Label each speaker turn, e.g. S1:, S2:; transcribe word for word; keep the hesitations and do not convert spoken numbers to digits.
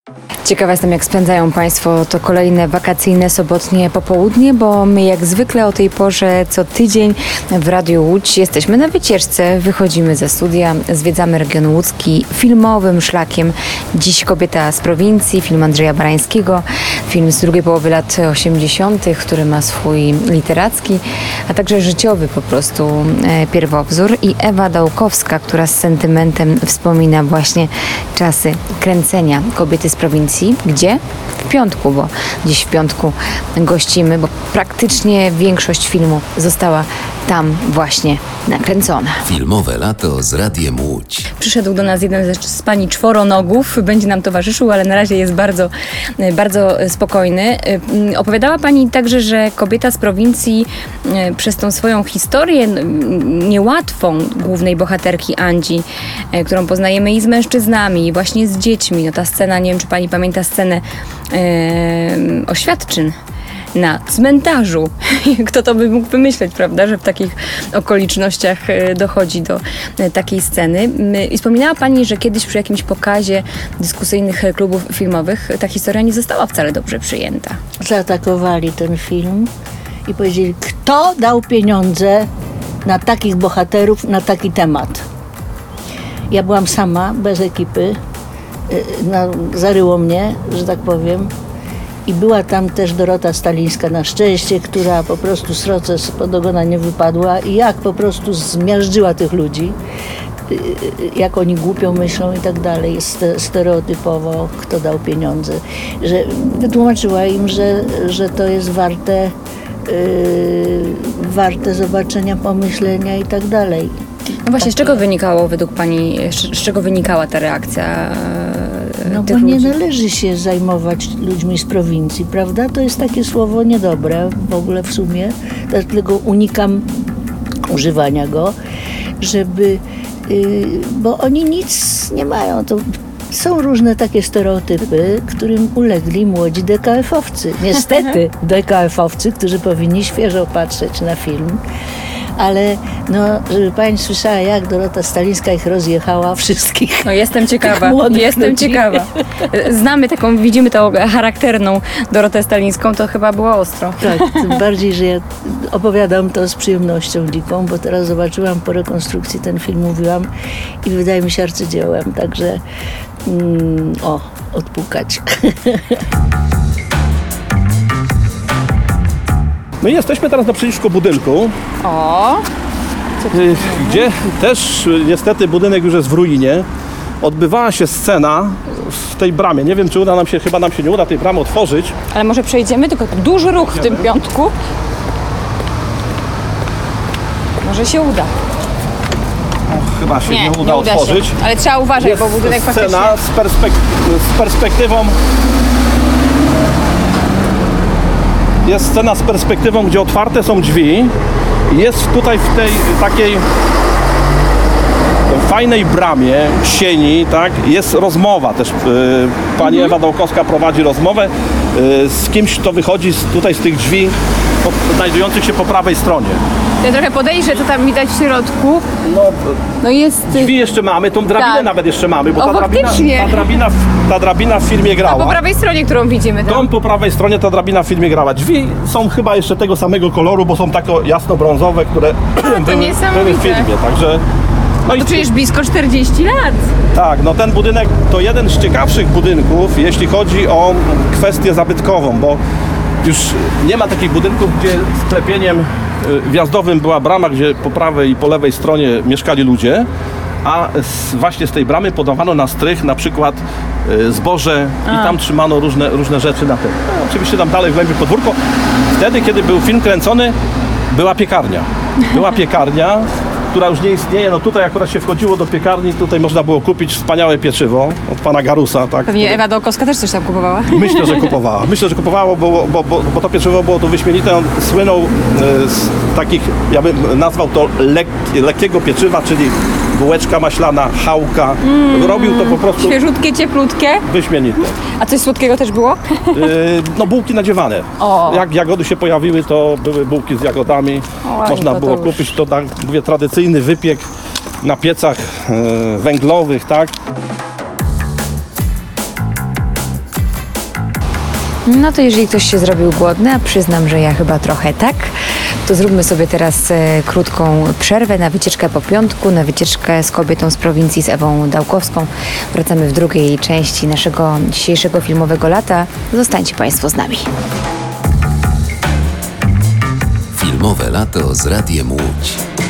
S1: Ciekawa jestem, jak spędzają Państwo to kolejne wakacyjne, sobotnie popołudnie, bo my jak zwykle o tej porze co tydzień w Radiu Łódź jesteśmy na wycieczce, wychodzimy ze studia, zwiedzamy region łódzki filmowym szlakiem. Dziś Kobieta z prowincji, film Andrzeja Barańskiego, film z drugiej połowy lat osiemdziesiątych, który ma swój literacki, a także życiowy po prostu e, pierwowzór, i Ewa Dałkowska, która z sentymentem wspomina właśnie czasy kręcenia Kobiety z prowincji. Gdzie? W piątku, bo dziś w piątku gościmy, bo praktycznie większość filmu została tam właśnie nakręcona.
S2: Filmowe lato z Radiem Łódź.
S1: Przyszedł do nas jeden z pani czworonogów, będzie nam towarzyszył, ale na razie jest bardzo, bardzo spokojny. Opowiadała pani także, że Kobieta z prowincji przez tą swoją historię niełatwą głównej bohaterki Andzi, którą poznajemy i z mężczyznami, i właśnie z dziećmi. No ta scena, nie wiem, czy pani pamięta scenę e, oświadczyn na cmentarzu. Kto to by mógł wymyśleć, prawda, że w takich okolicznościach dochodzi do takiej sceny. I wspominała pani, że kiedyś przy jakimś pokazie dyskusyjnych klubów filmowych ta historia nie została wcale dobrze przyjęta.
S3: Zaatakowali ten film i powiedzieli, kto dał pieniądze na takich bohaterów, na taki temat. Ja byłam sama, bez ekipy. No, zaryło mnie, że tak powiem. I była tam też Dorota Stalińska, na szczęście, która po prostu sroce spod ogona nie wypadła i jak po prostu zmiażdżyła tych ludzi, jak oni głupio myślą i tak dalej, stereotypowo, kto dał pieniądze. Że wytłumaczyła im, że, że to jest warte, yy, warte zobaczenia, pomyślenia i tak dalej.
S1: No właśnie, z czego wynikało według pani, z czego wynikała ta reakcja
S3: No
S1: tych
S3: bo nie
S1: ludzi?
S3: należy się zajmować ludźmi z prowincji, prawda? To jest takie słowo niedobre w ogóle w sumie, dlatego unikam używania go, żeby, yy, bo oni nic nie mają. To są różne takie stereotypy, którym ulegli młodzi D K F-owcy. Niestety D K F-owcy, którzy powinni świeżo patrzeć na film. Ale no, żeby pani słyszała, jak Dorota Stalińska ich rozjechała wszystkich.
S1: No jestem ciekawa, jestem
S3: ludzi.
S1: ciekawa. Znamy taką, widzimy tą charakterną Dorotę Stalińską, to chyba było ostro.
S3: Tak, tym bardziej, że ja opowiadam to z przyjemnością dziką, bo teraz zobaczyłam po rekonstrukcji ten film, mówiłam i wydaje mi się arcydziełem, także mm, o, odpukać.
S4: No i jesteśmy teraz naprzeciwko budynku,
S1: O!
S4: y, gdzie też y, niestety budynek już jest w ruinie. Odbywała się scena w tej bramie. Nie wiem, czy uda nam się, chyba nam się nie uda tej bramy otworzyć.
S1: Ale może przejdziemy, tylko duży ruch w tym piątku. Może się uda.
S4: Chyba się nie,
S1: Nie,
S4: uda
S1: nie uda
S4: otworzyć.
S1: się. Ale trzeba uważać,
S4: Jest
S1: bo budynek faktycznie...
S4: scena z, perspek- z perspektywą Jest scena z perspektywą, gdzie otwarte są drzwi. Jest tutaj w tej takiej fajnej bramie, sieni, tak, jest rozmowa też. Pani
S1: Mhm.
S4: Ewa Dałkowska prowadzi rozmowę z kimś, kto wychodzi z, tutaj z tych drzwi po, znajdujących się po prawej stronie.
S1: Ja trochę podejrzę, co tam widać w środku.
S4: No,
S1: No jest...
S4: drzwi jeszcze mamy, tą drabinę
S1: Tak.
S4: nawet jeszcze mamy, bo
S1: O,
S4: ta, drabina,
S1: faktycznie.
S4: ta, drabina, w- ta drabina w filmie
S1: A
S4: grała.
S1: po prawej stronie, którą widzimy tam.
S4: Tą po prawej stronie ta drabina w filmie grała. Drzwi są chyba jeszcze tego samego koloru, bo są tako jasno-brązowe, które były,
S1: niesamowite.
S4: były w filmie, także... No
S1: To przecież blisko czterdzieści lat.
S4: Tak, no ten budynek to jeden z ciekawszych budynków, jeśli chodzi o kwestię zabytkową, bo już nie ma takich budynków, gdzie sklepieniem y, wjazdowym była brama, gdzie po prawej i po lewej stronie mieszkali ludzie, a z, właśnie z tej bramy podawano na strych na przykład y, zboże i tam trzymano różne, różne rzeczy na tym. No, oczywiście tam dalej w głębi podwórko. Wtedy, kiedy był film kręcony, była piekarnia. Była piekarnia, która już nie istnieje. No tutaj akurat się wchodziło do piekarni, tutaj można było kupić wspaniałe pieczywo od pana Garusa. Tak,
S1: Pewnie
S4: który-
S1: Ewa Dałkowska też coś tam kupowała.
S4: Myślę, że kupowała. Myślę, że kupowała, bo, bo, bo, bo to pieczywo było to wyśmienite. On słynął e, z takich, ja bym nazwał to lek, lekkiego pieczywa, czyli bułeczka maślana, chałka. Mm, Robił to po prostu
S1: Świeżutkie, cieplutkie.
S4: wyśmienite.
S1: A coś słodkiego też było?
S4: E, no bułki nadziewane.
S1: O.
S4: Jak jagody się pojawiły, to były bułki z jagodami.
S1: Oj,
S4: Można
S1: to to
S4: było
S1: już.
S4: kupić to, tak mówię, tradycyjny wypiek na piecach e, węglowych, tak?
S1: No to jeżeli ktoś się zrobił głodny, a przyznam, że ja chyba trochę tak, to zróbmy sobie teraz e, krótką przerwę na wycieczkę po piątku, na wycieczkę z kobietą z prowincji, z Ewą Dałkowską. Wracamy w drugiej części naszego dzisiejszego filmowego lata. Zostańcie Państwo z nami.
S2: Filmowe lato z Radiem Łódź.